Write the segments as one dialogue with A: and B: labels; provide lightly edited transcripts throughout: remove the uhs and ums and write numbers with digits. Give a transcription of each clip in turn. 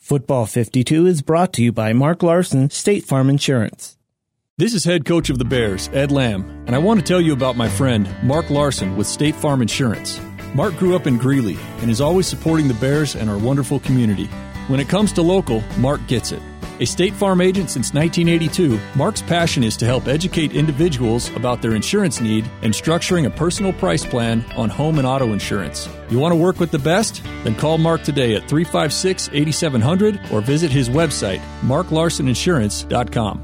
A: Football 52 is brought to you by Mark Larson, State Farm Insurance.
B: This is head coach of the Bears, Ed Lamb, and I want to tell you about my friend, Mark Larson with State Farm Insurance. Mark grew up in Greeley and is always supporting the Bears and our wonderful community. When it comes to local, Mark gets it. A State Farm agent since 1982, Mark's passion is to help educate individuals about their insurance need and structuring a personal price plan on home and auto insurance. You want to work with the best? Then call Mark today at 356-8700 or visit his website, marklarsoninsurance.com.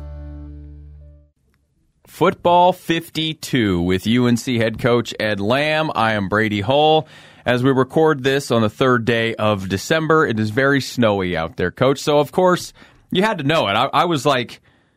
C: Football 52 with UNC head coach Ed Lamb. I am Brady Hull. As we record this on the third day of December, it is very snowy out there, Coach. So, of course, you had to know it. I was like,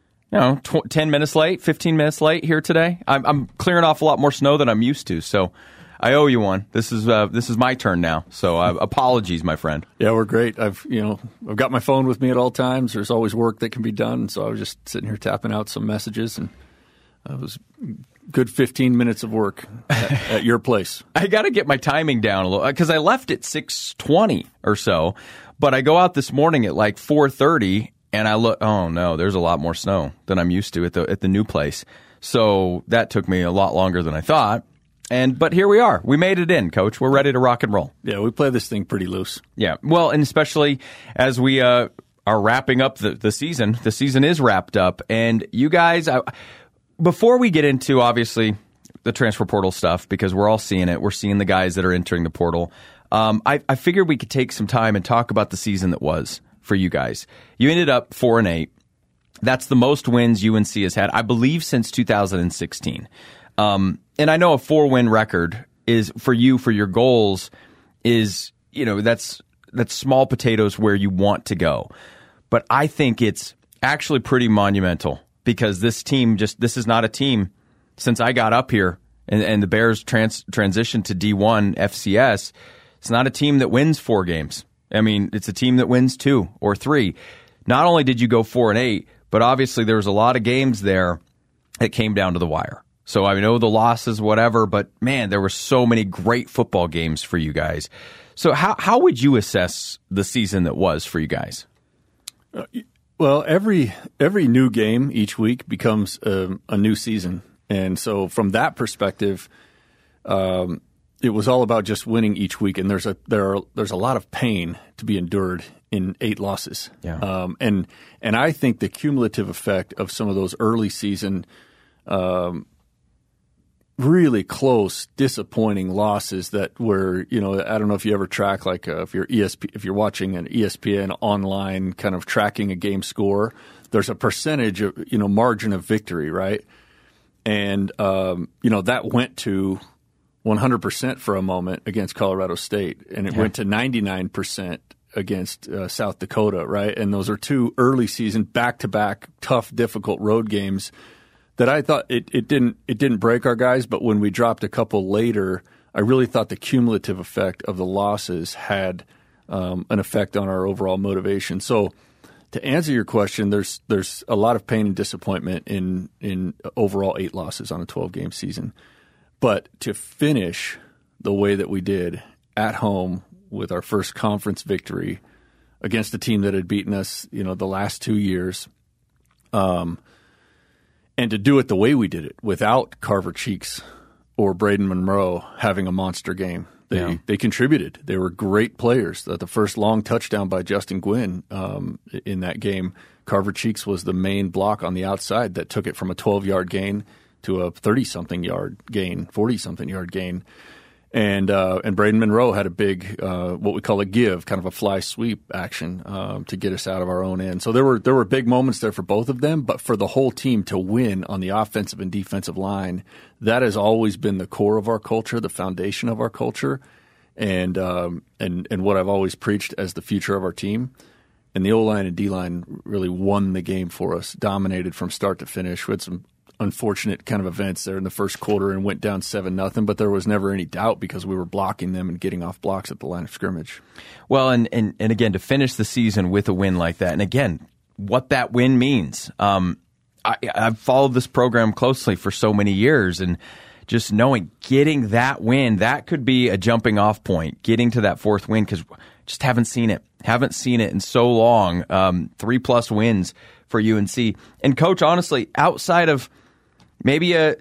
C: 10 minutes late, 15 minutes late here today. I'm clearing off a lot more snow than I'm used to, so I owe you one. This is my turn now, so apologies, my friend.
B: Yeah, we're great. I've got my phone with me at all times. There's always work that can be done, so I was just sitting here tapping out some messages, and it was good 15 minutes of work at your place.
C: I got to get my timing down a little because I left at 6:20 or so, but I go out this morning at like 4:30. And I look, oh no, there's a lot more snow than I'm used to at the new place. So that took me a lot longer than I thought. But here we are. We made it in, Coach. We're ready to rock and roll.
B: Yeah, we play this thing pretty loose.
C: Yeah, well, and especially as we are wrapping up the season. The season is wrapped up. And you guys, before we get into, obviously, the transfer portal stuff, because we're all seeing it. We're seeing the guys that are entering the portal. I figured we could take some time and talk about the season that was for you guys. You ended up 4-8. That's the most wins UNC has had, I believe, since 2016. And I know a 4-win record is for you, for your goals, is, that's small potatoes where you want to go. But I think it's actually pretty monumental because this team this is not a team since I got up here and the Bears transitioned to D1 FCS. It's not a team that wins 4 games. I mean, it's a team that wins 2 or 3. Not only did you go 4-8, but obviously there was a lot of games there that came down to the wire. So I know the losses, whatever, but man, there were so many great football games for you guys. So how would you assess the season that was for you guys?
B: Well, every new game each week becomes a new season, and so from that perspective, it was all about just winning each week, and there's a lot of pain to be endured in 8 losses.
C: Yeah.
B: And I think the cumulative effect of some of those early season, really close, disappointing losses that were, I don't know if you ever track if you're watching an ESPN online kind of tracking a game score, there's a percentage of margin of victory, right? And that went to 100% for a moment against Colorado State, and it went to 99% against South Dakota, right? And those are 2 early season back-to-back tough, difficult road games that I thought it didn't break our guys, but when we dropped a couple later, I really thought the cumulative effect of the losses had an effect on our overall motivation. So to answer your question, there's a lot of pain and disappointment in overall 8 losses on a 12-game season. But to finish the way that we did at home with our first conference victory against a team that had beaten us, the last 2 years, and to do it the way we did it without Carver Cheeks or Braden Monroe having a monster game. They contributed. They were great players. The first long touchdown by Justin Gwynn in that game, Carver Cheeks was the main block on the outside that took it from a 12-yard gain to a 30-something yard gain, 40-something yard gain. And Braden Monroe had a big, what we call a give, kind of a fly sweep action to get us out of our own end. So there were big moments there for both of them, but for the whole team to win on the offensive and defensive line, that has always been the core of our culture, the foundation of our culture, and what I've always preached as the future of our team. And the O-line and D-line really won the game for us, dominated from start to finish. We had some unfortunate kind of events there in the first quarter and went down 7-0, but there was never any doubt because we were blocking them and getting off blocks at the line of scrimmage.
C: Well, and again, to finish the season with a win like that, and again, what that win means. I've followed this program closely for so many years, and just knowing getting that win, that could be a jumping off point, getting to that 4th win, because Just haven't seen it. Haven't seen it in so long. 3+ wins for UNC. And Coach, honestly, outside of maybe a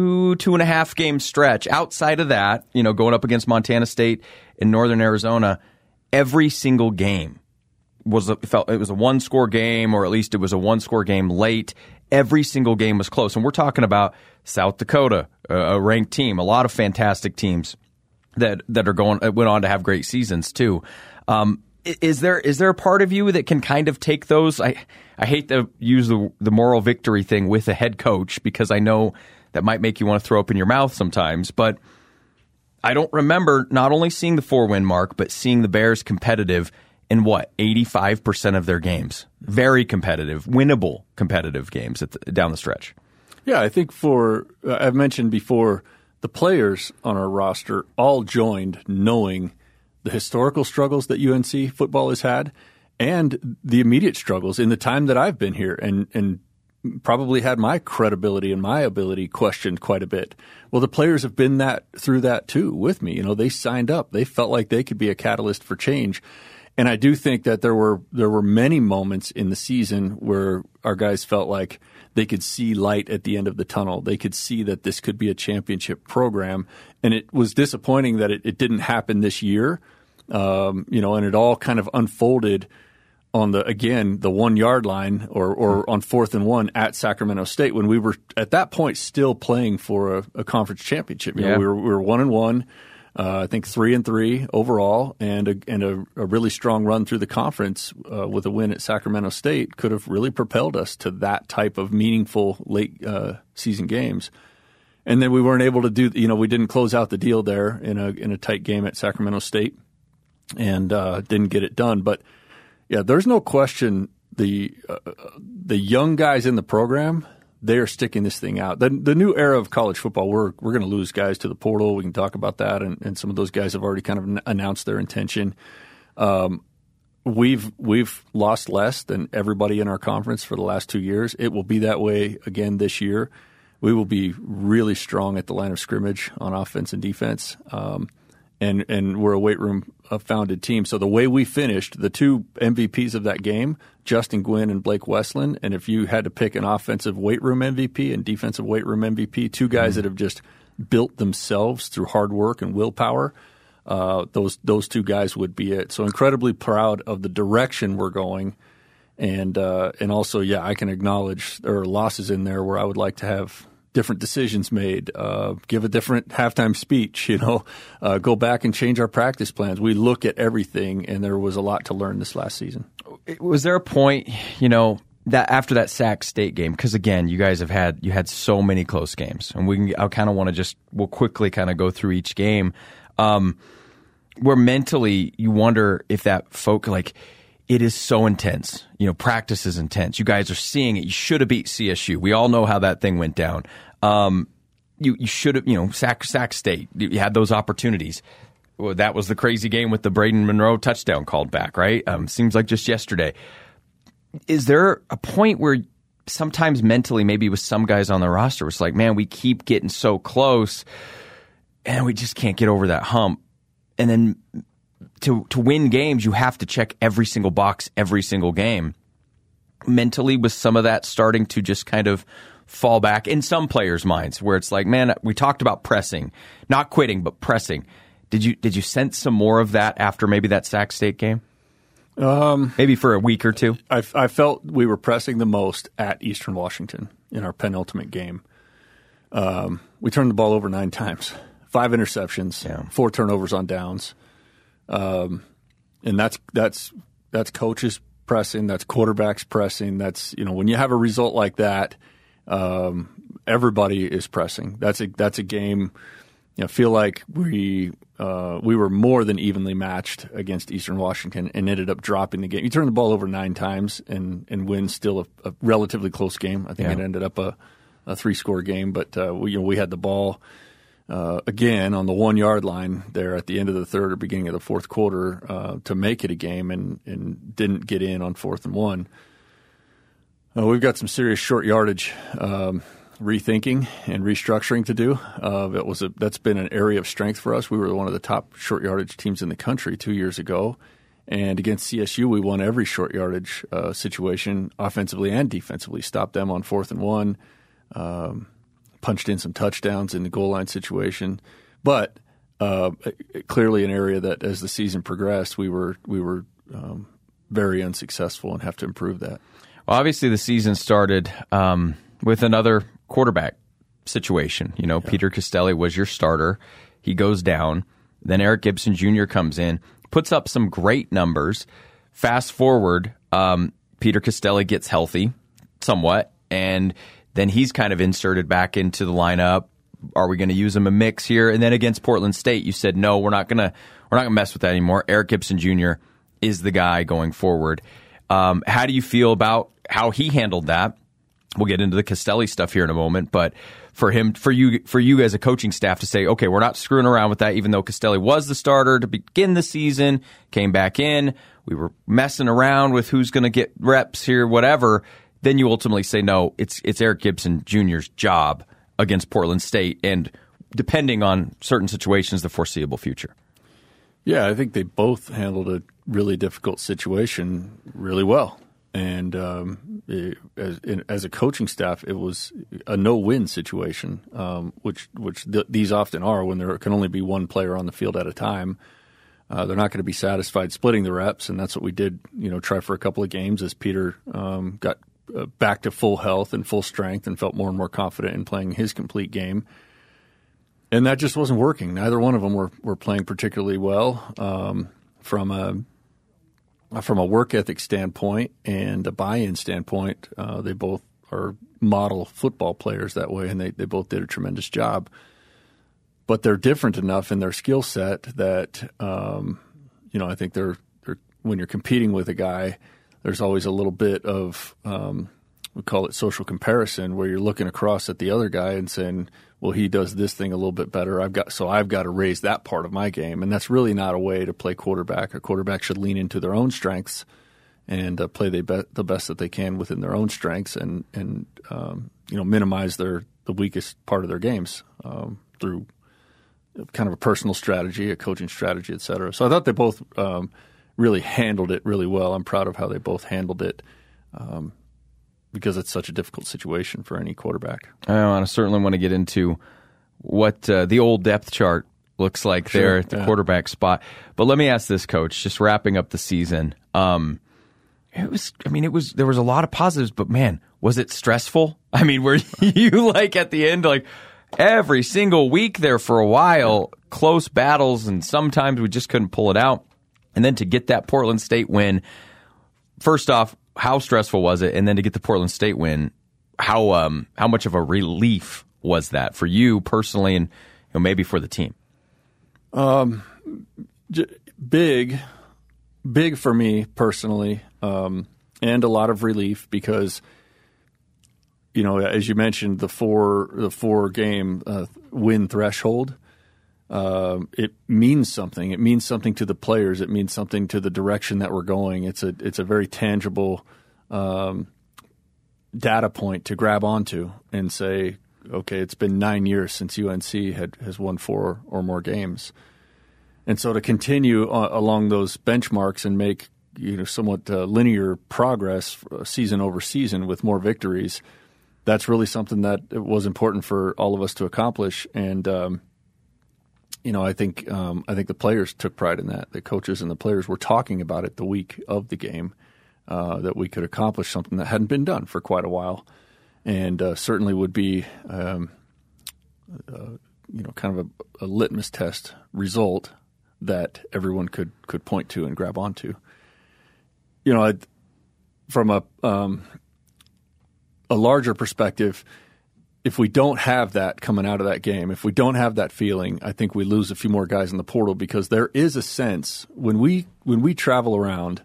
C: 2.5 game stretch, outside of that, going up against Montana State in Northern Arizona, every single game it was a 1-score game, or at least it was a 1-score game late. Every single game was close. And we're talking about South Dakota, a ranked team, a lot of fantastic teams that went on to have great seasons too. Is there a part of you that can kind of take those? I hate to use the moral victory thing with a head coach, because I know that might make you want to throw up in your mouth sometimes, but I don't remember not only seeing the 4-win mark, but seeing the Bears competitive in 85% of their games. Very competitive, winnable competitive games down the stretch.
B: Yeah, I think I've mentioned before, the players on our roster all joined knowing the historical struggles that UNC football has had and the immediate struggles in the time that I've been here, and probably had my credibility and my ability questioned quite a bit. Well, the players have been through that too with me. They signed up. They felt like they could be a catalyst for change. And I do think that there were many moments in the season where our guys felt like they could see light at the end of the tunnel. They could see that this could be a championship program. And it was disappointing that it didn't happen this year. And it all kind of unfolded on the 1-yard line or on 4th and 1 at Sacramento State, when we were at that point still playing for a conference championship. We were 1-1. I think 3-3 overall, and a really strong run through the conference with a win at Sacramento State could have really propelled us to that type of meaningful late season games. And then we weren't able to do. We didn't close out the deal there in a tight game at Sacramento State, and didn't get it done. But yeah, there's no question the young guys in the program, they are sticking this thing out. The new era of college football, we're going to lose guys to the portal. We can talk about that, and some of those guys have already kind of announced their intention. We've lost less than everybody in our conference for the last 2 years. It will be that way again this year. We will be really strong at the line of scrimmage on offense and defense, and we're a weight room founded team. So the way we finished, the 2 MVPs of that game, Justin Gwynn and Blake Westland, and if you had to pick an offensive weight room MVP and defensive weight room MVP, 2 guys that have just built themselves through hard work and willpower, those 2 guys would be it. So incredibly proud of the direction we're going, and also, I can acknowledge there are losses in there where I would like to have different decisions made, give a different halftime speech, go back and change our practice plans. We look at everything, and there was a lot to learn this last season.
C: Was there a point, that after that Sac State game, because again, you guys had so many close games, and I kind of want to we'll quickly kind of go through each game, where mentally you wonder if that it is so intense. Practice is intense. You guys are seeing it. You should have beat CSU. We all know how that thing went down. You should have, Sac State. You had those opportunities. Well, that was the crazy game with the Braden Monroe touchdown called back, right? Seems like just yesterday. Is there a point where sometimes mentally, maybe with some guys on the roster, it's like, man, we keep getting so close, and we just can't get over that hump. And then to win games, you have to check every single box every single game. Mentally, was some of that starting to just kind of fall back in some players' minds, where it's like, man, we talked about pressing, not quitting, but pressing. Did you sense some more of that after maybe that Sac State game? Maybe for a week or two?
B: I felt we were pressing the most at Eastern Washington in our penultimate game. We turned the ball over 9 times, 5 interceptions, 4 turnovers on downs. And that's coaches pressing, that's quarterbacks pressing. That's, when you have a result like that, everybody is pressing. That's a game. I feel like we were more than evenly matched against Eastern Washington and ended up dropping the game. You turn the ball over 9 times and win still a relatively close game. I think it ended up a 3-score game, but we had the ball again on the 1-yard line there at the end of the third or beginning of the fourth quarter to make it a game, and didn't get in on 4th and 1. We've got some serious short yardage rethinking and restructuring to do. That's been an area of strength for us. We were one of the top short yardage teams in the country 2 years ago, And against CSU, we won every short yardage situation, offensively and defensively. Stopped them on 4th and 1, punched in some touchdowns in the goal line situation. But clearly an area that, as the season progressed, we were very unsuccessful and have to improve that.
C: Well, obviously the season started with another quarterback situation. Peter Costelli was your starter. He goes down. Then Eric Gibson Jr. comes in, puts up some great numbers. Fast forward, Peter Costelli gets healthy somewhat, and then he's kind of inserted back into the lineup. Are we going to use him a mix here? And then against Portland State, you said, no, we're not going to mess with that anymore. Eric Gibson Jr. is the guy going forward. How do you feel about how he handled that? We'll get into the Costelli stuff here in a moment, but for you as a coaching staff to say, okay, we're not screwing around with that, even though Costelli was the starter to begin the season, came back in, we were messing around with who's going to get reps here, whatever. Then you ultimately say, no, it's Eric Gibson Jr.'s job against Portland State, and depending on certain situations, the foreseeable future.
B: Yeah, I think they both handled a really difficult situation really well. And as a coaching staff, it was a no-win situation, which these often are when there can only be one player on the field at a time. They're not going to be satisfied splitting the reps, and that's what we did. Try for a couple of games as Peter got back to full health and full strength and felt more and more confident in playing his complete game. And that just wasn't working. Neither one of them were playing particularly well from a work ethic standpoint and a buy-in standpoint. They both are model football players that way, and they both did a tremendous job. But they're different enough in their skill set that I think they're when you're competing with a guy, there's always a little bit of we call it social comparison, where you're looking across at the other guy and saying, well, he does this thing a little bit better. I've got to raise that part of my game. And that's really not a way to play quarterback. A quarterback should lean into their own strengths and play the best that they can within their own strengths and minimize the weakest part of their games through kind of a personal strategy, a coaching strategy, et cetera. So I thought they both really handled it really well. I'm proud of how they both handled it. Because it's such a difficult situation for any quarterback.
C: I certainly want to get into what the old depth chart looks like there at the quarterback spot. But let me ask this, Coach, just wrapping up the season. There was a lot of positives, but man, was it stressful? I mean, were you at the end, every single week there for a while, close battles, and sometimes we just couldn't pull it out. And then to get that Portland State win, first off, how stressful was it? And then to get the Portland State win, how much of a relief was that for you personally and maybe for the team?
B: Big for me personally, and a lot of relief because, as you mentioned, the four game win threshold. It means something. It means something to the players. It means something to the direction that we're going. It's a very tangible data point to grab onto and say, okay, it's been 9 years since UNC has won 4 or more games. And so to continue along those benchmarks and make somewhat linear progress season over season with more victories, that's really something that was important for all of us to accomplish. And I think the players took pride in that. The coaches and the players were talking about it the week of the game, that we could accomplish something that hadn't been done for quite a while, and certainly would be, kind of a litmus test result that everyone could point to and grab onto. From a larger perspective, if we don't have that coming out of that game, if we don't have that feeling, I think we lose a few more guys in the portal, because there is a sense when we travel around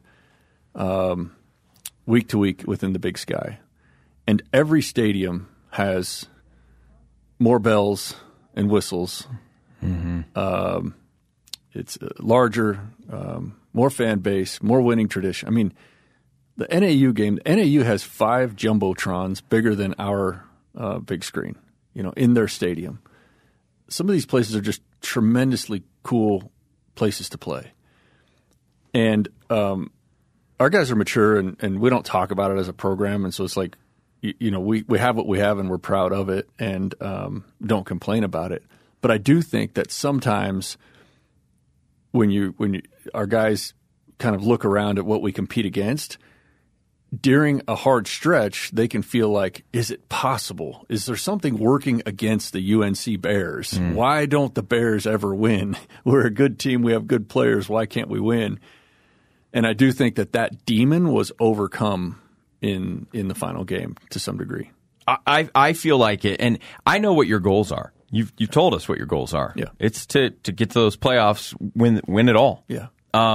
B: week to week within the Big Sky, and every stadium has more bells and whistles. Mm-hmm. It's larger, more fan base, more winning tradition. I mean, the NAU game, the NAU has 5 jumbotrons bigger than our big screen, in their stadium. Some of these places are just tremendously cool places to play. And our guys are mature, and we don't talk about it as a program, and so it's like, we have what we have, and we're proud of it, and don't complain about it. But I do think that sometimes when our guys kind of look around at what we compete against, during a hard stretch, they can feel like, is it possible? Is there something working against the UNC Bears? Why don't the Bears ever win? We're a good team. We have good players. Why can't we win? And I do think that demon was overcome in the final game to some degree.
C: I feel like it, and I know what your goals are. You've told us what your goals are.
B: Yeah.
C: It's to get to those playoffs, win it all.
B: Yeah.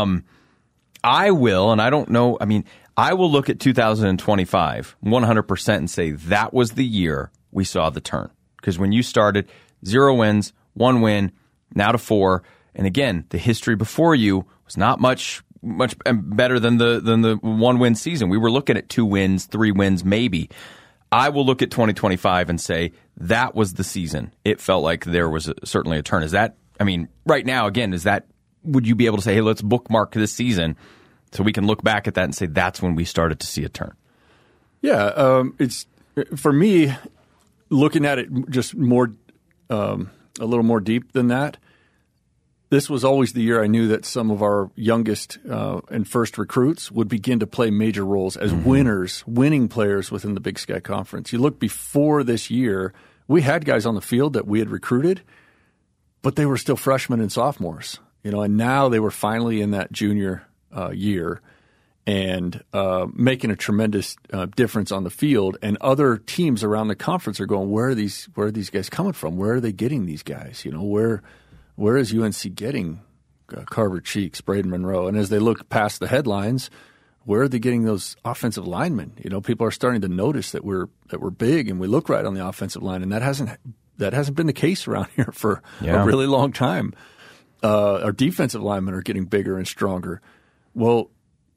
C: I will, and I don't know. I mean, I will look at 2025 100% and say that was the year we saw the turn. Because when you started, 0 wins, 1 win, now to 4, and again, the history before you was not much better than the 1-win season. We were looking at 2 wins, 3 wins, maybe. I will look at 2025 and say that was the season. It felt like there was certainly a turn. Is that? I mean, right now, again, would you be able to say, hey, let's bookmark this season so we can look back at that and say that's when we started to see a turn?
B: Yeah, it's for me looking at it just more a little more deep than that. This was always the year I knew that some of our youngest and first recruits would begin to play major roles as winning players within the Big Sky Conference. You look before this year, we had guys on the field that we had recruited, but they were still freshmen and sophomores. And now they were finally in that junior year and making a tremendous difference on the field. And other teams around the conference are going, where are these guys coming from? Where are they getting these guys? Where is UNC getting Carver Cheeks, Braden Monroe? And as they look past the headlines, where are they getting those offensive linemen? People are starting to notice that we're big and we look right on the offensive line, and that hasn't been the case around here for a really long time. Our defensive linemen are getting bigger and stronger. Well,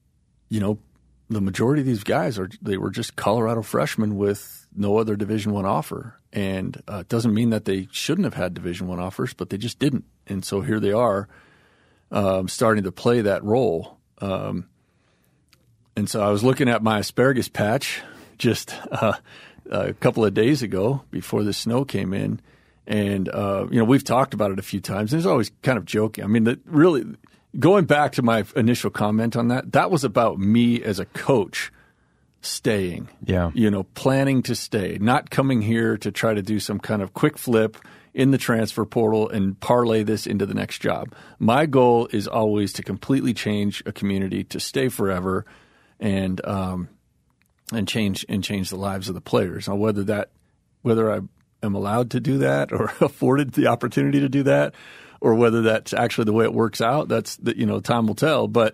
B: the majority of these guys they were just Colorado freshmen with no other Division I offer. And it doesn't mean that they shouldn't have had Division I offers, but they just didn't. And so here they are starting to play that role. And so I was looking at my asparagus patch just a couple of days ago before the snow came in. And, we've talked about it a few times. And it's always kind of joking. I mean, really going back to my initial comment on that was about me as a coach staying, planning to stay, not coming here to try to do some kind of quick flip in the transfer portal and parlay this into the next job. My goal is always to completely change a community, to stay forever, and change the lives of the players. Now, whether I am allowed to do that or afforded the opportunity to do that, or whether that's actually the way it works out, time will tell. But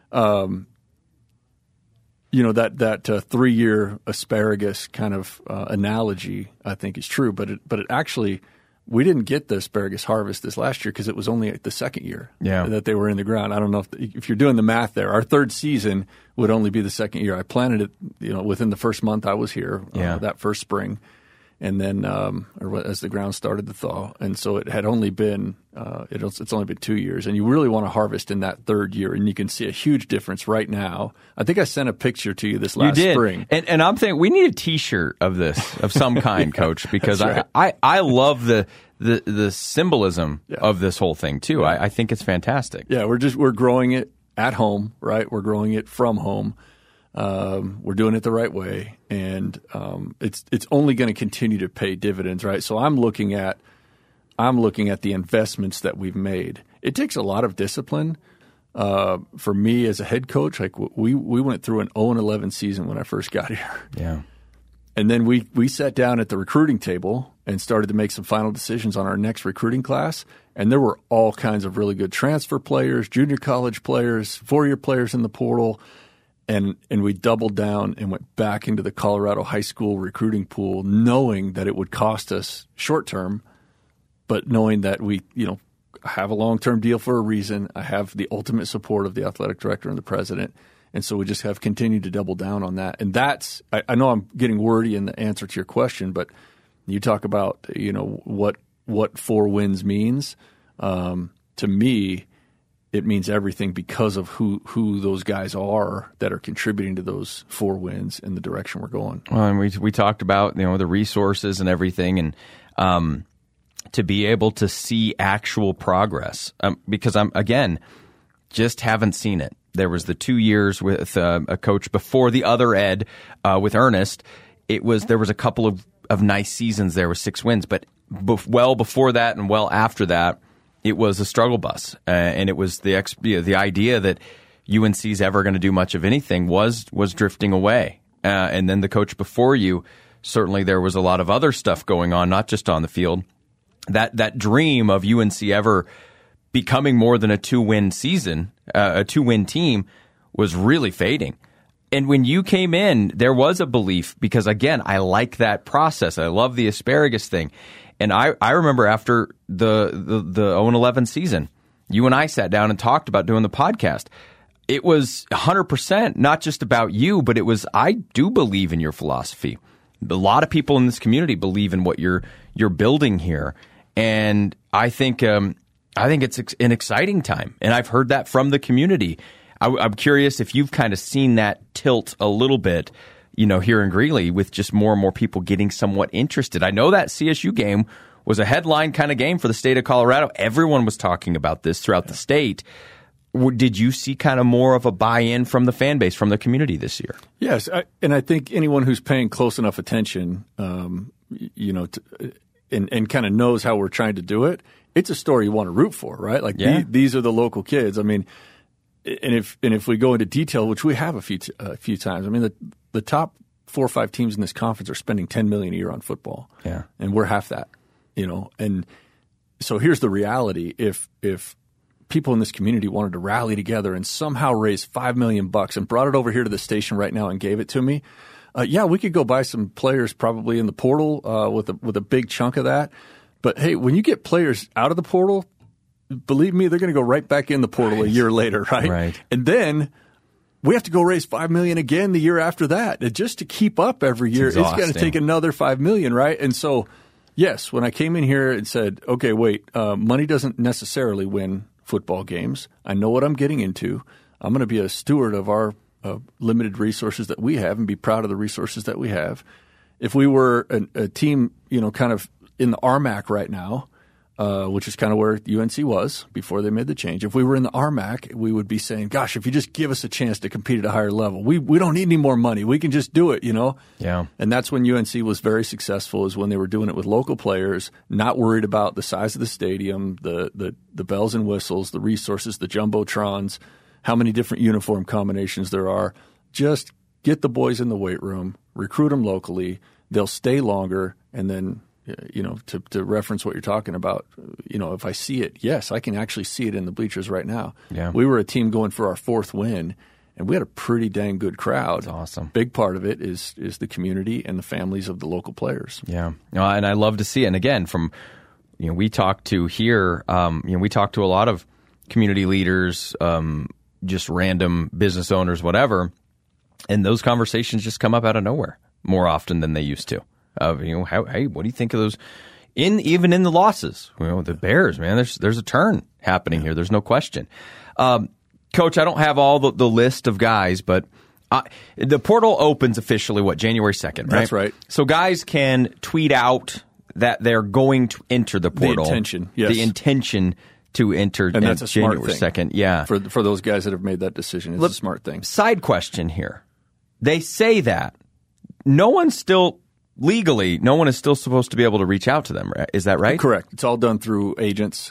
B: that 3-year asparagus kind of analogy, I think, is true. But it actually, we didn't get the asparagus harvest this last year because it was only the second year that they were in the ground. I don't know if you're doing the math there. Our third season would only be the second year. I planted it, within the first month I was here, that first spring. And then, as the ground started to thaw, and so it had only been it's only been 2 years, and you really want to harvest in that third year, and you can see a huge difference right now. I think I sent a picture to you this last spring,
C: and I'm thinking we need a T-shirt of this of some kind, Coach, because right. I love the symbolism of this whole thing too. Yeah. I think it's fantastic.
B: Yeah, we're growing it at home, right? We're growing it from home. We're doing it the right way, and it's only going to continue to pay dividends, right? So I'm looking at the investments that we've made. It takes a lot of discipline for me as a head coach. Like we went through an 0-11 season when I first got here.
C: Yeah,
B: and then we sat down at the recruiting table and started to make some final decisions on our next recruiting class. And there were all kinds of really good transfer players, junior college players, 4-year players in the portal. And we doubled down and went back into the Colorado high school recruiting pool, knowing that it would cost us short term, but knowing that we, have a long-term deal for a reason. I have the ultimate support of the athletic director and the president. And so we just have continued to double down on that. And that's – I know I'm getting wordy in the answer to your question, but you talk about, what 4 wins means. To me, it means everything because of who those guys are that are contributing to those 4 wins in the direction we're going.
C: Well, and we talked about the resources and everything, and to be able to see actual progress, because I'm again just haven't seen it. There was the 2 years with a coach before the other Ed with Ernest. There was a couple of nice seasons there with 6 wins, but well before that and well after that, it was a struggle bus, and it was the idea that UNC's ever going to do much of anything was drifting away. And then the coach before you, certainly there was a lot of other stuff going on, not just on the field. That dream of UNC ever becoming more than a 2-win season, a 2-win team, was really fading. And when you came in, there was a belief, because again, I like that process. I love the asparagus thing. And I remember after the 0-11 season, you and I sat down and talked about doing the podcast. It was 100% not just about you, but it was, I do believe in your philosophy. A lot of people in this community believe in what you're building here. And I think it's an exciting time. And I've heard that from the community. I'm curious if you've kind of seen that tilt a little bit, here in Greeley, with just more and more people getting somewhat interested. I know that CSU game was a headline kind of game for the state of Colorado. Everyone was talking about this throughout the state. Did you see kind of more of a buy-in from the fan base, from the community this year?
B: Yes, and I think anyone who's paying close enough attention, and kind of knows how we're trying to do it, it's a story you want to root for, right? Like these are the local kids. I mean, and if we go into detail, which we have a few times, I mean the top 4 or 5 teams in this conference are spending $10 million a year on football, and we're half that, And so here's the reality: if people in this community wanted to rally together and somehow raise $5 million and brought it over here to the station right now and gave it to me, we could go buy some players probably in the portal with a big chunk of that. But hey, when you get players out of the portal, believe me, they're going to go right back in the portal a year later, right?
C: Right.
B: And then we have to go raise $5 million again the year after that. And just to keep up every year, it's going to take another $5 million, right? And so, yes, when I came in here and said, okay, wait, money doesn't necessarily win football games. I know what I'm getting into. I'm going to be a steward of our limited resources that we have and be proud of the resources that we have. If we were a team, kind of in the RMAC right now, which is kind of where UNC was before they made the change. If we were in the RMAC, we would be saying, gosh, if you just give us a chance to compete at a higher level, we don't need any more money. We can just do it,
C: Yeah.
B: And that's when UNC was very successful, is when they were doing it with local players, not worried about the size of the stadium, the bells and whistles, the resources, the jumbotrons, how many different uniform combinations there are. Just get the boys in the weight room, recruit them locally. They'll stay longer, and then to reference what you're talking about, if I see it, yes, I can actually see it in the bleachers right now.
C: Yeah.
B: We were a team going for our 4th win, and we had a pretty dang good crowd.
C: That's awesome.
B: Big part of it is the community and the families of the local players.
C: Yeah, and I love to see it. And again, from we talk to here, we talk to a lot of community leaders, just random business owners, whatever, and those conversations just come up out of nowhere more often than they used to. Hey, what do you think of those? Even in the losses, the Bears, man, there's a turn happening here. There's no question. Coach, I don't have all the list of guys, but the portal opens officially, January 2nd, right?
B: That's right.
C: So guys can tweet out that they're going to enter the portal.
B: The intention, yes.
C: The intention to enter,
B: and that's a smart
C: January
B: thing.
C: 2nd, yeah.
B: For those guys that have made that decision, it's a smart thing.
C: Side question here. They say that. No one is still supposed to be able to reach out to them, right? Is that right?
B: Correct. It's all done through agents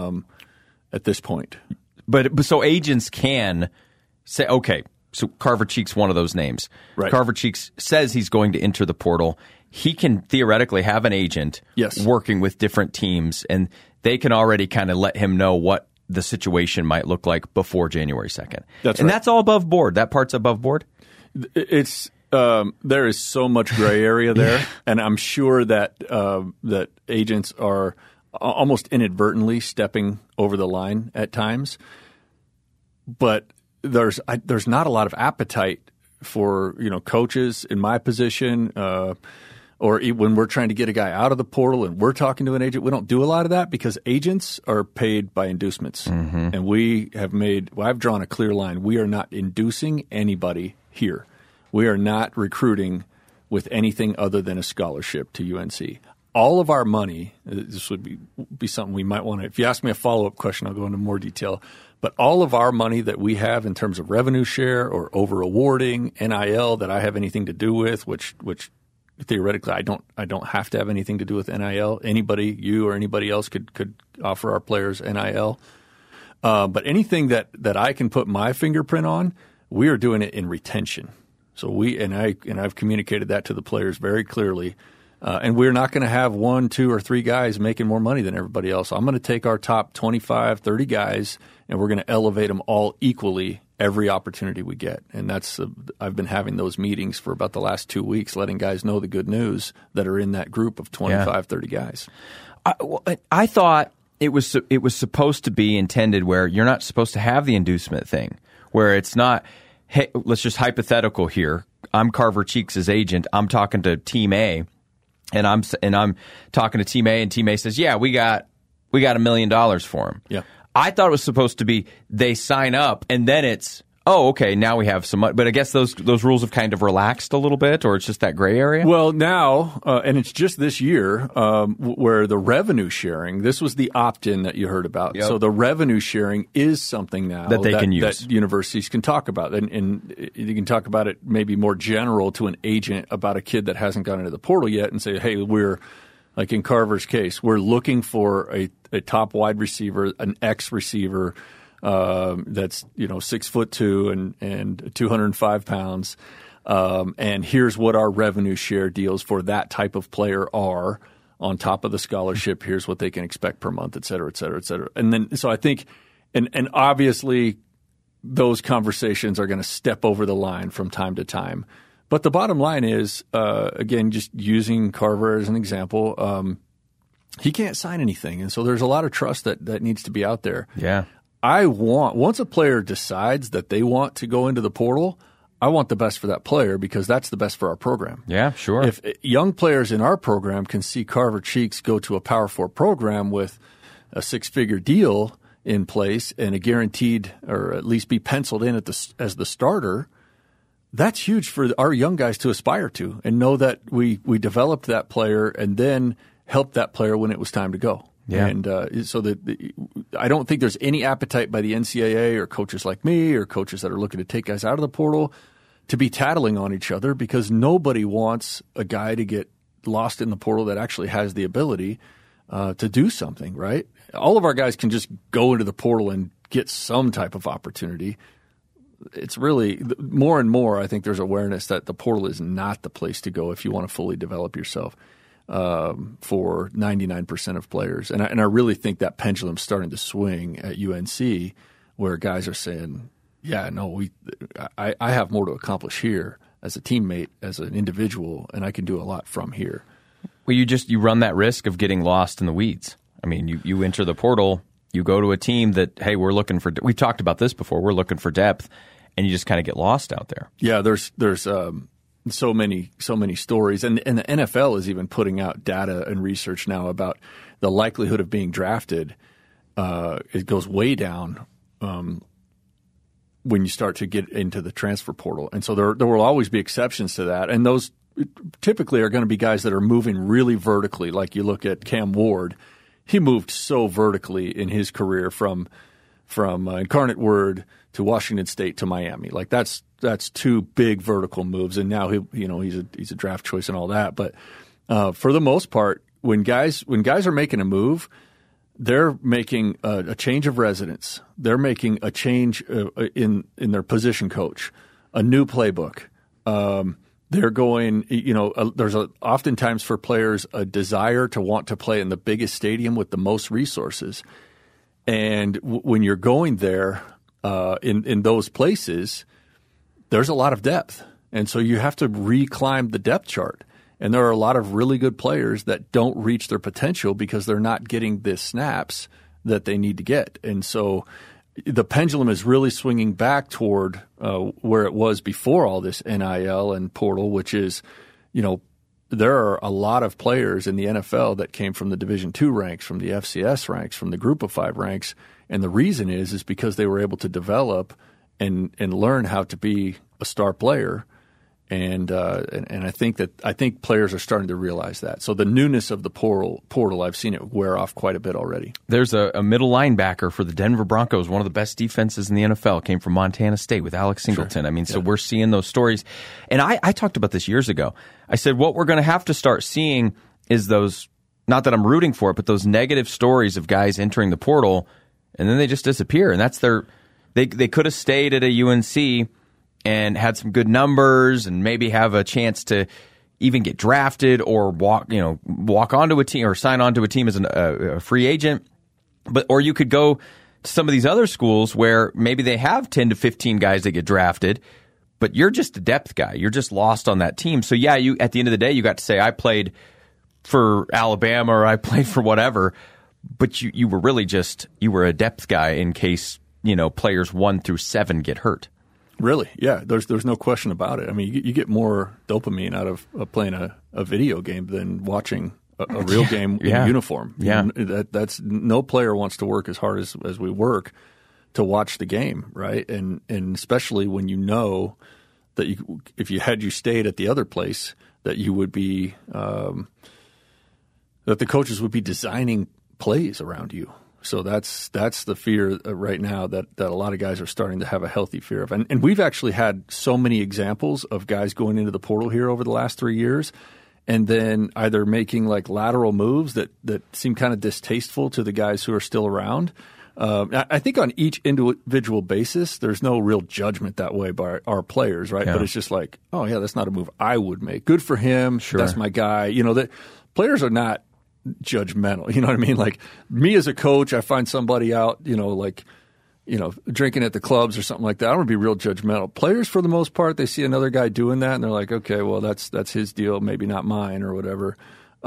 B: at this point.
C: But so agents can say, okay, so Carver Cheek's one of those names.
B: Right.
C: Carver Cheeks says he's going to enter the portal. He can theoretically have an agent working with different teams, and they can already kind of let him know what the situation might look like before January 2nd. That's all above board. That part's above board?
B: It's there is so much gray area there, and I'm sure that that agents are almost inadvertently stepping over the line at times. But there's not a lot of appetite for coaches in my position, or when we're trying to get a guy out of the portal and we're talking to an agent, we don't do a lot of that because agents are paid by inducements. And I've drawn a clear line. We are not inducing anybody here. We are not recruiting with anything other than a scholarship to UNC. All of our money, this would be something we might want to, if you ask me a follow-up question, I'll go into more detail. But all of our money that we have in terms of revenue share or over-awarding, NIL that I have anything to do with, which theoretically, I don't have to have anything to do with NIL. Anybody, you or anybody else, could offer our players NIL. But anything that I can put my fingerprint on, we are doing it in retention. So I've communicated that to the players very clearly. And we're not going to have 1, 2, or 3 guys making more money than everybody else. I'm going to take our top 25, 30 guys, and we're going to elevate them all equally every opportunity we get. And I've been having those meetings for about the last 2 weeks, letting guys know the good news that are in that group of 25, 30 guys.
C: I thought it was supposed to be intended where you're not supposed to have the inducement thing, where it's not, hey, let's just hypothetical here. I'm Carver Cheeks' agent. I'm talking to Team A, and I'm talking to Team A, and Team A says, yeah, we got $1 million for him.
B: Yeah.
C: I thought it was supposed to be they sign up and then it's, oh, okay, now we have some money. But I guess those rules have kind of relaxed a little bit, or it's just that gray area?
B: Well, now, and it's just this year, where the revenue sharing, this was the opt-in that you heard about.
C: Yep.
B: So the revenue sharing is something now
C: that they can use.
B: That universities can talk about. And you can talk about it maybe more general to an agent about a kid that hasn't gone into the portal yet and say, hey, we're, like in Carver's case, we're looking for a top wide receiver, an X receiver that's 6'2" and 205 pounds, and here's what our revenue share deals for that type of player are on top of the scholarship. Here's what they can expect per month, et cetera, et cetera, et cetera. And then so I think, and obviously those conversations are going to step over the line from time to time. But the bottom line is, again, just using Carver as an example, he can't sign anything. And so there's a lot of trust that needs to be out there.
C: Yeah.
B: Once a player decides that they want to go into the portal, I want the best for that player because that's the best for our program.
C: Yeah, sure.
B: If young players in our program can see Carver Cheeks go to a Power 4 program with a 6-figure deal in place and a guaranteed or at least be penciled in as the starter, that's huge for our young guys to aspire to and know that we developed that player and then helped that player when it was time to go.
C: Yeah.
B: And so I don't think there's any appetite by the NCAA or coaches like me or coaches that are looking to take guys out of the portal to be tattling on each other because nobody wants a guy to get lost in the portal that actually has the ability to do something, right? All of our guys can just go into the portal and get some type of opportunity. It's really more and more, I think there's awareness that the portal is not the place to go if you want to fully develop yourself for 99% of players. And I really think that pendulum's starting to swing at UNC where guys are saying, yeah, no, I have more to accomplish here as a teammate, as an individual, and I can do a lot from here.
C: Well, you run that risk of getting lost in the weeds. I mean, you enter the portal, you go to a team that, hey, we're looking for – we've talked about this before. We're looking for depth, and you just kind of get lost out there.
B: Yeah, there's so many stories. And the NFL is even putting out data and research now about the likelihood of being drafted. It goes way down when you start to get into the transfer portal. And so there will always be exceptions to that. And those typically are going to be guys that are moving really vertically. Like you look at Cam Ward. He moved so vertically in his career from Incarnate Word to Washington State to Miami. Like that's two big vertical moves, and now he's a draft choice and all that. But for the most part, when guys are making a move, they're making a change of residence. They're making a change in their position coach, a new playbook. They're going, there's oftentimes for players a desire to want to play in the biggest stadium with the most resources. And when you're going there in those places, there's a lot of depth. And so you have to reclimb the depth chart. And there are a lot of really good players that don't reach their potential because they're not getting the snaps that they need to get. And so the pendulum is really swinging back toward where it was before all this NIL and portal, which is, there are a lot of players in the NFL that came from the Division II ranks, from the FCS ranks, from the Group of 5 ranks, and the reason is because they were able to develop and learn how to be a star player. And I think players are starting to realize that. So the newness of the portal, I've seen it wear off quite a bit already.
C: There's a middle linebacker for the Denver Broncos, one of the best defenses in the NFL, came from Montana State with Alex Singleton. Sure. I mean, so we're seeing those stories. And I talked about this years ago. I said what we're going to have to start seeing is those, not that I'm rooting for it, but those negative stories of guys entering the portal, and then they just disappear. And that's they could have stayed at a UNC and had some good numbers and maybe have a chance to even get drafted or walk onto a team or sign onto a team as a free agent. Or you could go to some of these other schools where maybe they have 10 to 15 guys that get drafted, but you're just a depth guy. You're just lost on that team. So, you at the end of the day, you got to say, I played for Alabama or I played for whatever, but you were really you were a depth guy in case, players 1 through 7 get hurt.
B: Really? Yeah, there's no question about it. I mean, you get more dopamine out of playing a video game than watching a real game in uniform.
C: Yeah,
B: that's no player wants to work as hard as we work to watch the game, right? And especially when you know that if you stayed at the other place, that you would be that the coaches would be designing plays around you. So that's the fear right now that a lot of guys are starting to have a healthy fear of. And we've actually had so many examples of guys going into the portal here over the last 3 years and then either making like lateral moves that seem kind of distasteful to the guys who are still around. I think on each individual basis, there's no real judgment that way by our players, right? Yeah. But it's just like, oh, yeah, that's not a move I would make. Good for him. Sure. That's my guy. That players are not judgmental. You know what I mean? Like me as a coach, I find somebody out, drinking at the clubs or something like that. I don't want to be real judgmental. Players, for the most part, they see another guy doing that and they're like, okay, well, that's his deal, maybe not mine or whatever.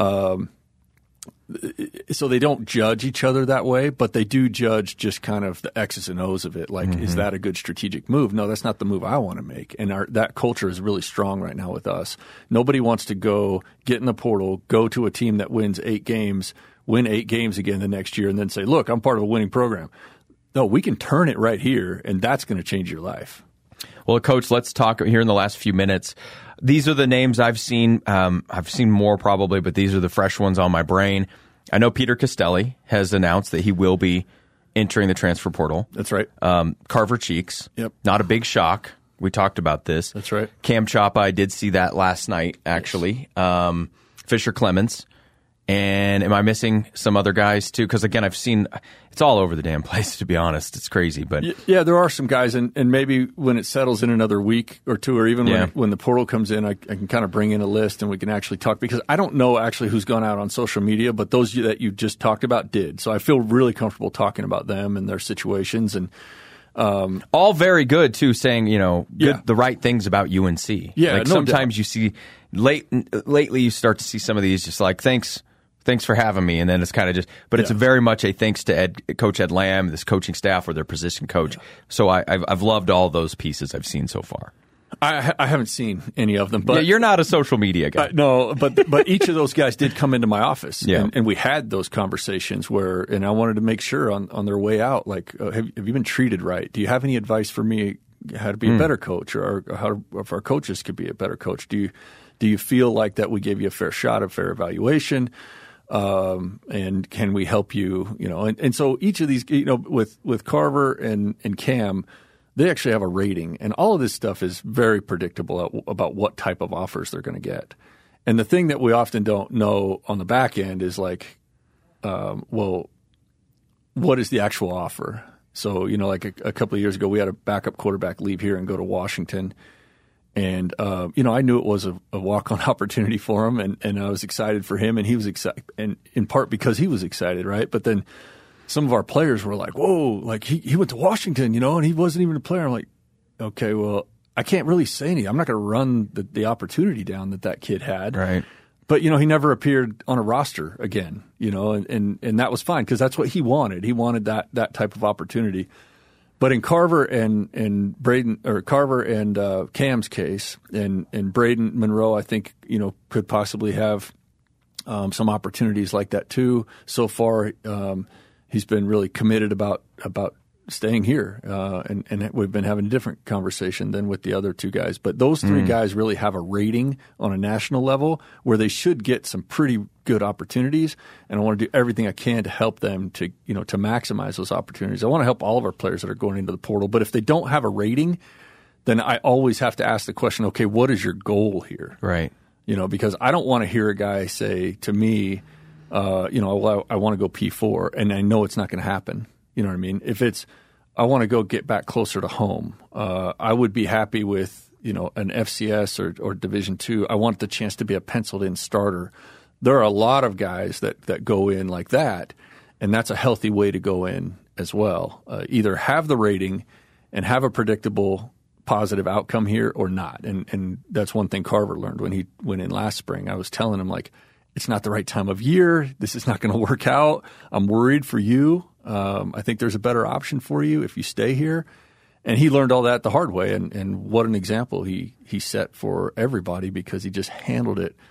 B: So they don't judge each other that way, but they do judge just kind of the X's and O's of it. Like, is that a good strategic move? No, that's not the move I want to make. And that culture is really strong right now with us. Nobody wants to go get in the portal, go to a team that wins 8 games, win 8 games again the next year, and then say, look, I'm part of a winning program. No, we can turn it right here, and that's going to change your life.
C: Well, Coach, let's talk here in the last few minutes. These are the names I've seen. I've seen more probably, but these are the fresh ones on my brain. I know Peter Costelli has announced that he will be entering the transfer portal.
B: That's right.
C: Carver Cheeks.
B: Yep.
C: Not a big shock. We talked about this.
B: That's right.
C: Cam Chapa, I did see that last night, actually. Yes. Fisher Clemens. And am I missing some other guys, too? Because, again, I've seen – it's all over the damn place, to be honest. It's crazy. But
B: yeah, there are some guys, and maybe when it settles in another week or two, or even when the portal comes in, I can kind of bring in a list and we can actually talk. Because I don't know actually who's gone out on social media, but those that you just talked about did. So I feel really comfortable talking about them and their situations. And
C: all very good, too, saying, the right things about UNC.
B: Yeah,
C: like sometimes you see – lately you start to see some of these just like, thanks for having me, and then it's kind of just, but it's very much a thanks to Coach Ed Lamb, this coaching staff, or their position coach. Yeah. So I've loved all those pieces I've seen so far.
B: I haven't seen any of them, but
C: you're not a social media guy.
B: No, but each of those guys did come into my office, and we had those conversations and I wanted to make sure on their way out, like, have you been treated right? Do you have any advice for me how to be a better coach, or how if our coaches could be a better coach? Do you feel like that we gave you a fair shot, a fair evaluation? And can we help you? And so each of these, with Carver and Cam, they actually have a rating, and all of this stuff is very predictable about what type of offers they're going to get. And the thing that we often don't know on the back end is like, well, what is the actual offer? So, like a couple of years ago, we had a backup quarterback leave here and go to Washington. And, I knew it was a walk-on opportunity for him, and I was excited for him, and he was excited, and in part because he was excited, right? But then some of our players were like, whoa, like he went to Washington, and he wasn't even a player. I'm like, okay, well, I can't really say anything. I'm not going to run the opportunity down that kid had.
C: Right.
B: But, he never appeared on a roster again, and that was fine because that's what he wanted. He wanted that type of opportunity. But in Carver and Braden, or Carver and Cam's case, and Braden Monroe, I think could possibly have some opportunities like that too. So far, he's been really committed about staying here, and we've been having a different conversation than with the other two guys. But those three guys really have a rating on a national level where they should get some pretty good opportunities, and I want to do everything I can to help them to maximize those opportunities. I want to help all of our players that are going into the portal, but if they don't have a rating, then I always have to ask the question, okay, what is your goal here?
C: Right.
B: Because I don't want to hear a guy say to me, I want to go P4, and I know it's not going to happen. You know what I mean? If it's, I want to go get back closer to home, I would be happy with, an FCS or Division II. I want the chance to be a penciled-in starter. There are a lot of guys that go in like that, and that's a healthy way to go in as well. Either have the rating and have a predictable positive outcome here or not. And that's one thing Carver learned when he went in last spring. I was telling him, like, it's not the right time of year. This is not going to work out. I'm worried for you. I think there's a better option for you if you stay here. And he learned all that the hard way. And what an example he set for everybody, because he just handled it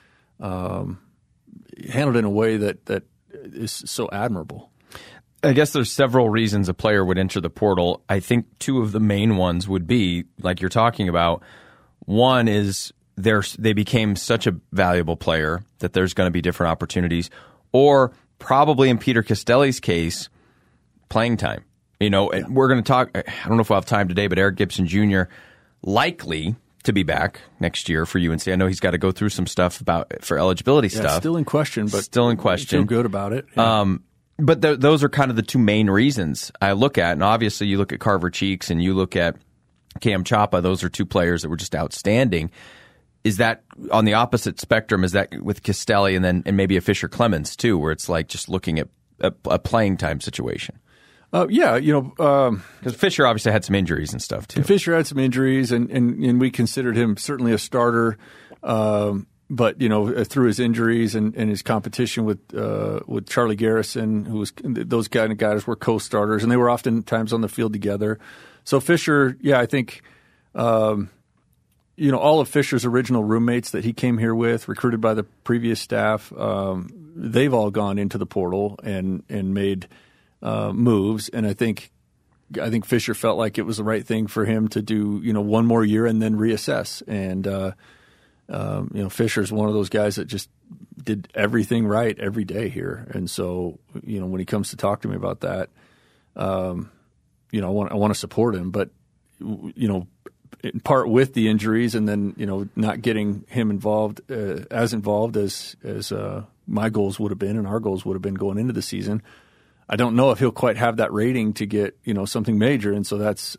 B: in a way that is so admirable.
C: I guess there's several reasons a player would enter the portal. I think two of the main ones would be, like you're talking about. One is they became such a valuable player that there's going to be different opportunities. Or probably in Peter Castelli's case, playing time. We're going to talk, I don't know if we'll have time today, but Eric Gibson Jr. likely to be back next year for UNC. I know he's got to go through some stuff for eligibility stuff.
B: Still in question, but
C: still in question.
B: Feel good about it. Yeah.
C: But those are kind of the two main reasons I look at. And obviously you look at Carver Cheeks and you look at Cam Chapa. Those are two players that were just outstanding. Is that on the opposite spectrum? Is that with Castelli and maybe a Fisher Clemens too, where it's like just looking at a playing time situation?
B: Because
C: Fisher obviously had some injuries and stuff too.
B: Fisher had some injuries, and we considered him certainly a starter. But through his injuries and his competition with Charlie Garrison, who was, those kind of guys were co-starters, and they were oftentimes on the field together. So Fisher, I think, all of Fisher's original roommates that he came here with, recruited by the previous staff, they've all gone into the portal and made moves, and I think Fisher felt like it was the right thing for him to do, one more year and then reassess. And Fisher's one of those guys that just did everything right every day here. And so, when he comes to talk to me about that, I want to support him, but in part with the injuries, and then not getting him involved as my goals would have been and our goals would have been going into the season. I don't know if he'll quite have that rating to get, something major. And so that's,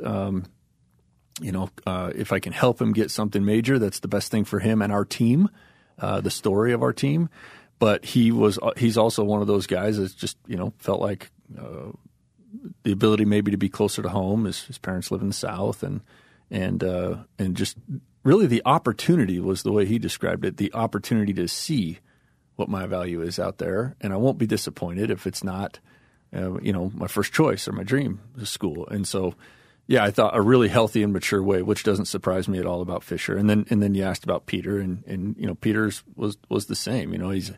B: if I can help him get something major, that's the best thing for him and our team, the story of our team. But he's also one of those guys that's just, felt like the ability maybe to be closer to home. His parents live in the South, and just really the opportunity was the way he described it, the opportunity to see what my value is out there. And I won't be disappointed if it's not, my first choice or my dream school. And so, I thought a really healthy and mature way, which doesn't surprise me at all about Fisher. And then you asked about Peter, and Peter's was the same. He's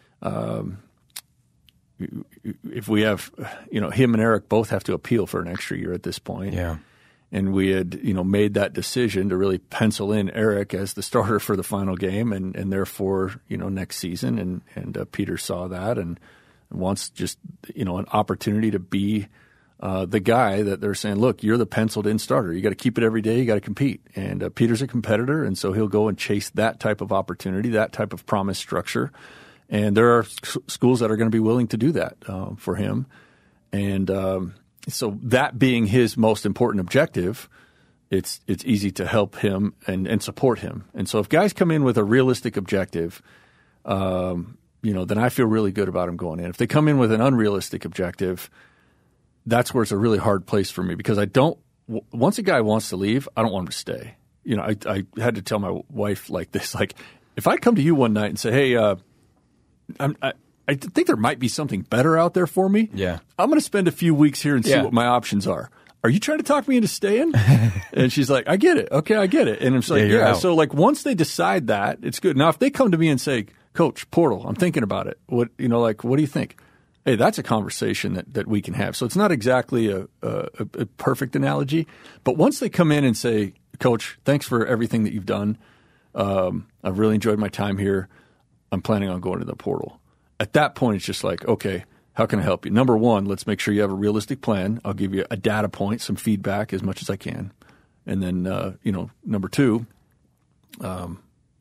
B: if we have, him and Eric both have to appeal for an extra year at this point.
C: Yeah.
B: And we had, made that decision to really pencil in Eric as the starter for the final game, and therefore, next season. And Peter saw that and wants just, an opportunity to be the guy that they're saying, look, you're the penciled-in starter. You got to keep it every day. You got to compete. And Peter's a competitor, and so he'll go and chase that type of opportunity, that type of promise structure. And there are schools that are going to be willing to do that for him. And so that being his most important objective, it's easy to help him and support him. And so if guys come in with a realistic objective, then I feel really good about him going in. If they come in with an unrealistic objective, that's where it's a really hard place for me, because once a guy wants to leave, I don't want him to stay. I had to tell my wife like this, like, if I come to you one night and say, hey, I think there might be something better out there for me.
C: Yeah.
B: I'm going to spend a few weeks here and see what my options are. are you trying to talk me into staying? And she's like, I get it. Okay, I get it. And I'm like, yeah. So like once they decide that, it's good. Now, if they come to me and say, Coach Portal, I'm thinking about it. What do you think? Hey, that's a conversation that we can have. So it's not exactly a perfect analogy, but once they come in and say, Coach, thanks for everything that you've done. I've really enjoyed my time here. I'm planning on going to the portal. At that point, it's just like, okay, how can I help you? Number one, let's make sure you have a realistic plan. I'll give you a data point, some feedback as much as I can. And then, number two, I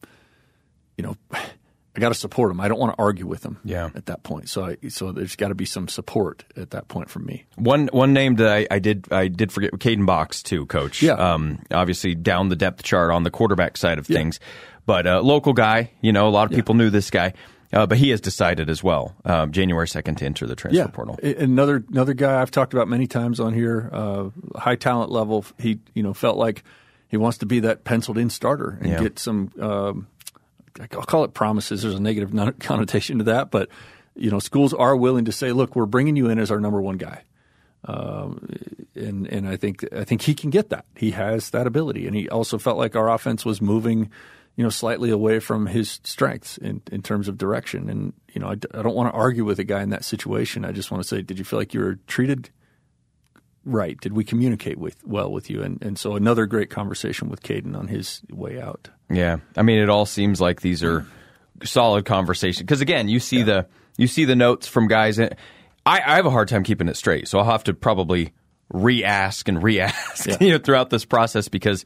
B: got to support them. I don't want to argue with them at that point. So there's got to be some support at that point from me.
C: One name that I did forget, Caden Box too, Coach.
B: Yeah.
C: Obviously down the depth chart on the quarterback side of things, but local guy. A lot of people knew this guy. But he has decided as well, January 2nd, to enter the transfer portal.
B: Another guy I've talked about many times on here, high talent level. He felt like he wants to be that penciled-in starter and get some. I'll call it promises. There's a negative connotation to that, but schools are willing to say, "Look, we're bringing you in as our number one guy," and I think he can get that. He has that ability, and he also felt like our offense was moving slightly away from his strengths in terms of direction. And, I don't want to argue with a guy in that situation. I just want to say, did you feel like you were treated right? Did we communicate well with you? And so another great conversation with Caden on his way out.
C: Yeah. I mean, it all seems like these are solid conversations. Because, again, you see the notes from guys. I have a hard time keeping it straight, so I'll have to probably re-ask throughout this process because,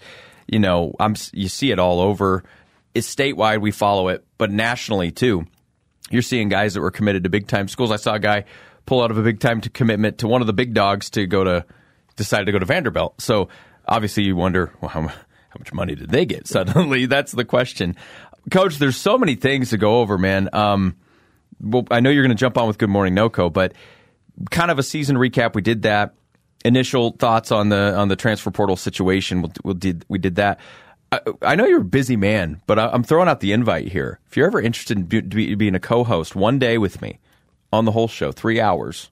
C: you see it all over. It's statewide, we follow it, but nationally too. You're seeing guys that were committed to big-time schools. I saw a guy pull out of a big-time commitment to one of the big dogs decide to go to Vanderbilt. So obviously you wonder, well, how much money did they get suddenly? That's the question. Coach, there's so many things to go over, man. Well, I know you're going to jump on with Good Morning NoCo, but kind of a season recap. We did that. Initial thoughts on the transfer portal situation. We did that. I know you're a busy man, but I'm throwing out the invite here. If you're ever interested in being a co-host one day with me on the whole show, 3 hours,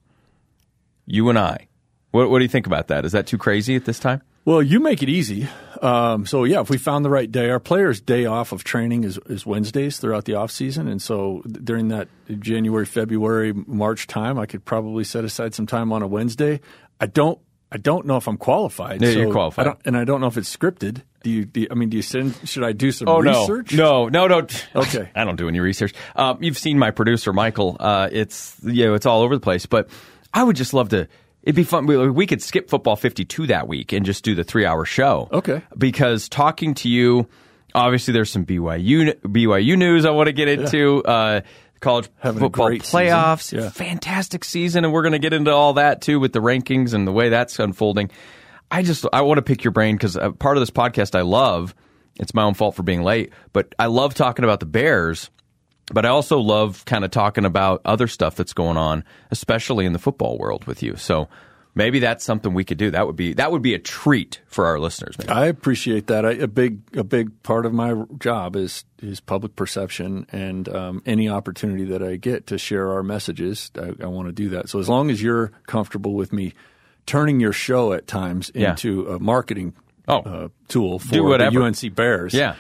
C: you and I, what do you think about that? Is that too crazy at this time?
B: Well, you make it easy. If we found the right day, our players' day off of training is Wednesdays throughout the off season, and so during that January, February, March time, I could probably set aside some time on a Wednesday. I don't know if I'm qualified.
C: Yeah, you're qualified,
B: I don't know if it's scripted. Do you send? Should I do some research?
C: No.
B: Okay.
C: I don't do any research. You've seen my producer, Michael. It's all over the place. But I would just love to. It'd be fun. We could skip Football 52 that week and just do the 3-hour show.
B: Okay.
C: Because talking to you, obviously there's some BYU news I want to get into. College football playoffs, fantastic season, and we're going to get into all that too with the rankings and the way that's unfolding. I want to pick your brain because part of this podcast I love. It's my own fault for being late, but I love talking about the Bears. But I also love kind of talking about other stuff that's going on, especially in the football world with you. So maybe that's something we could do. That would be a treat for our listeners. Maybe.
B: I appreciate that. A big part of my job is public perception, and any opportunity that I get to share our messages, I want to do that. So as long as you're comfortable with me turning your show at times into a marketing tool for the UNC Bears.
C: Yeah.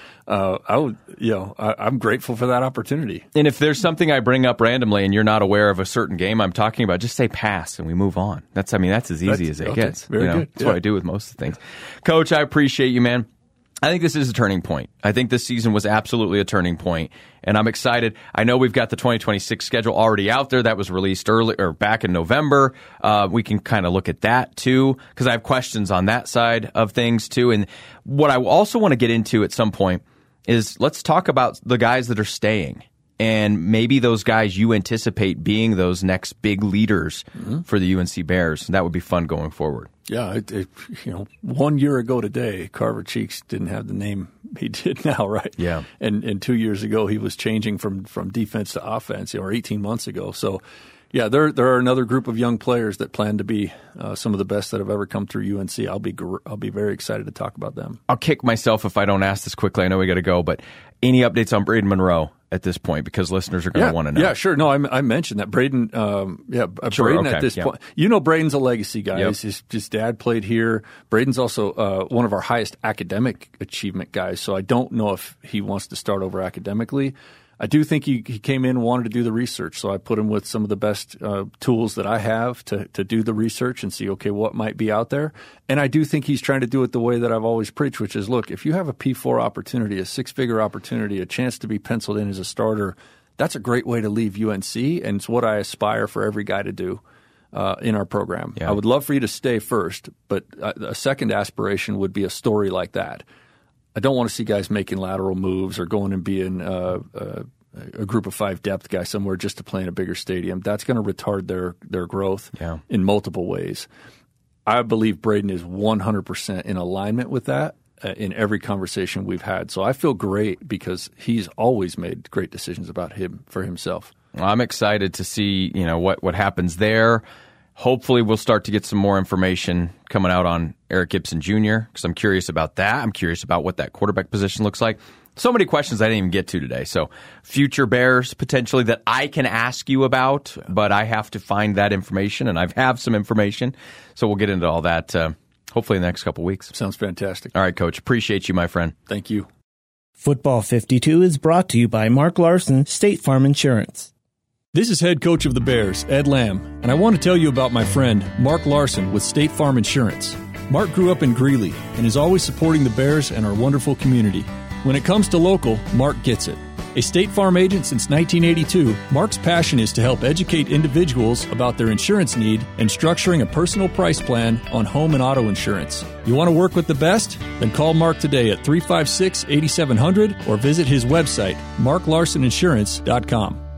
B: I'm grateful for that opportunity.
C: And if there's something I bring up randomly and you're not aware of a certain game I'm talking about, just say pass and we move on. That's as easy as it gets.
B: Very good.
C: That's what I do with most of the things. Coach, I appreciate you, man. I think this is a turning point. I think this season was absolutely a turning point, and I'm excited. I know we've got the 2026 schedule already out there. That was released back in November. We can kind of look at that too, because I have questions on that side of things too. And what I also want to get into at some point is let's talk about the guys that are staying, and maybe those guys you anticipate being those next big leaders for the UNC Bears. That would be fun going forward.
B: Yeah, 1 year ago today, Carver Cheeks didn't have the name he did now, right?
C: Yeah.
B: And 2 years ago, he was changing from defense to offense, or 18 months ago. So, yeah, there are another group of young players that plan to be some of the best that have ever come through UNC. I'll be very excited to talk about them.
C: I'll kick myself if I don't ask this quickly. I know we got to go, but any updates on Braden Monroe? at this point because listeners are going to want to know.
B: Yeah, sure. No, I mentioned that. Braden, Braden at this point. You know Braden's a legacy guy.
C: Yep.
B: His dad played here. Braden's also one of our highest academic achievement guys, so I don't know if he wants to start over academically. I do think he came in and wanted to do the research, so I put him with some of the best tools that I have to do the research and see, okay, what might be out there. And I do think he's trying to do it the way that I've always preached, which is, look, if you have a P4 opportunity, a six-figure opportunity, a chance to be penciled in as a starter, that's a great way to leave UNC, and it's what I aspire for every guy to do in our program. Yeah. I would love for you to stay first, but a second aspiration would be a story like that. I don't want to see guys making lateral moves or going and being a group of 5 depth guy somewhere just to play in a bigger stadium. That's going to retard their growth in multiple ways. I believe Braden is 100% in alignment with that in every conversation we've had. So I feel great because he's always made great decisions about him for himself.
C: Well, I'm excited to see what happens there. Hopefully we'll start to get some more information coming out on Eric Gibson Jr. because I'm curious about that. I'm curious about what that quarterback position looks like. So many questions I didn't even get to today. So future Bears potentially that I can ask you about, but I have to find that information, and I have some information. So we'll get into all that hopefully in the next couple weeks.
B: Sounds fantastic.
C: All right, Coach. Appreciate you, my friend.
B: Thank you.
A: Football 52 is brought to you by Mark Larson, State Farm Insurance.
D: This is head coach of the Bears, Ed Lamb, and I want to tell you about my friend, Mark Larson with State Farm Insurance. Mark grew up in Greeley and is always supporting the Bears and our wonderful community. When it comes to local, Mark gets it. A State Farm agent since 1982, Mark's passion is to help educate individuals about their insurance need and structuring a personal price plan on home and auto insurance. You want to work with the best? Then call Mark today at 356-8700 or visit his website, marklarsoninsurance.com.